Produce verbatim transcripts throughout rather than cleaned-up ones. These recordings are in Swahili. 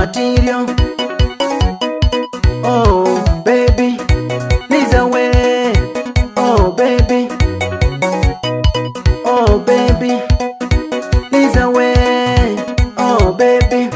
material. Oh baby, please away. Oh baby, oh baby, please away. Oh baby.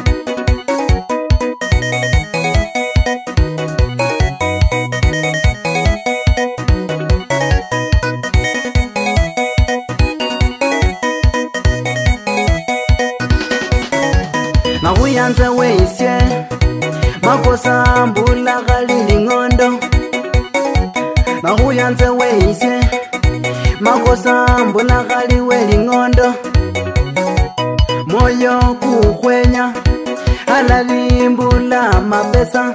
Na huyanza weisye makosa mbula galili ngondo. Na huyanza weisye makosa mbula gali weli ngondo. Moyo kukwenya halali mbula mapesa.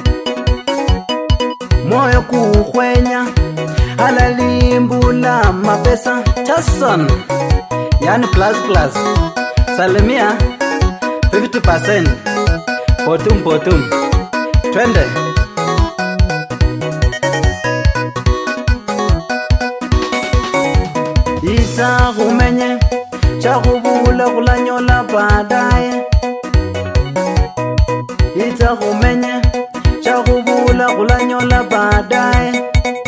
Moyo kukwenya halali mbula mapesa. Chason yani plus plus salimia fifty percent potum potum twende. Ita kumenye chakubula kulanyola baadaye. Ita kumenye chakubula kulanyola baadaye.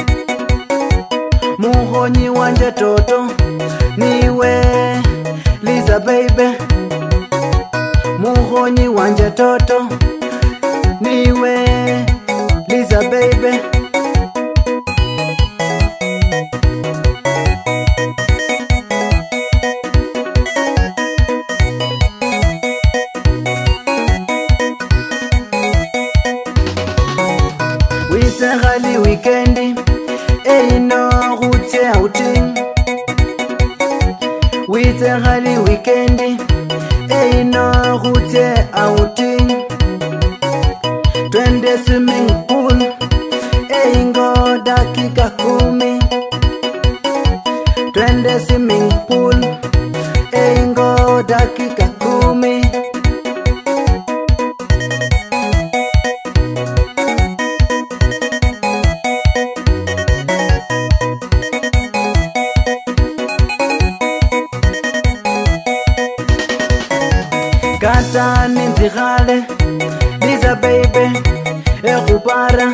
Muhonyi wanje toto niwe Liza baby. Muhonyi wanje toto niwe Liza baby. Wite gali weekendi eino rute outing. Wite gali weekendi eino rute outing. Twende swimming pool eingo dakika kumi. Twende swimming pool eingo dakika kumi. Kata ninzigale Liza baby ekupara.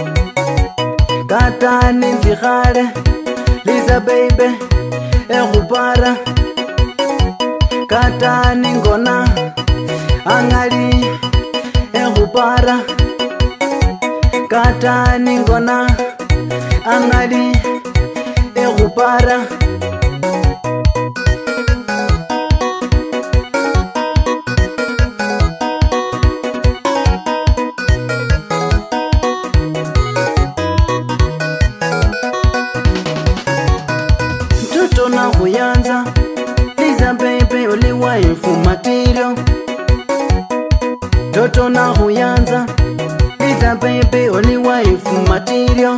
Kata ninzigale Liza baby ekupara. Kata ningona angali ekupara. Kata ningona angali ekupara. Toto na huyanza Liza baby oli waifu material. Toto na huyanza Liza baby oli waifu material.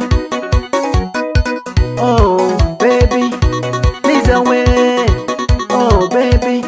Oh baby, Liza we. Oh baby,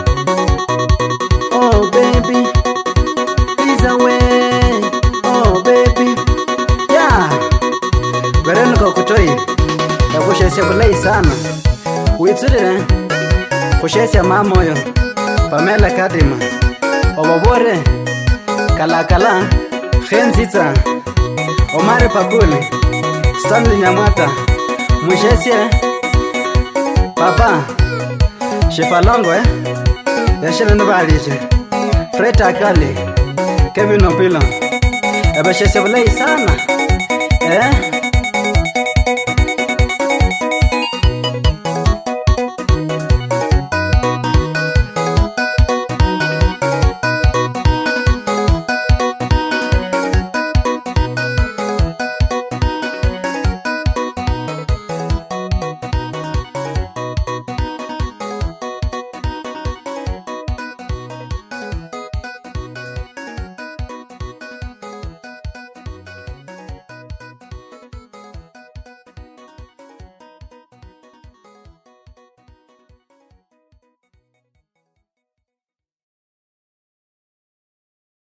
oh baby, Liza we. Oh baby, yeah. Bereno kwa kutoi ya kushesya kulei sana. Witsure kushesya mamoyo Pamela Kadima Obobore Kalakala Khenzitsa Omari Pakuli Stanley Nyamata Mushesya Papa Shifalongo eh Yashile Nubalishe Fred Akali Kevin Opilo Ebashesya kulei sana.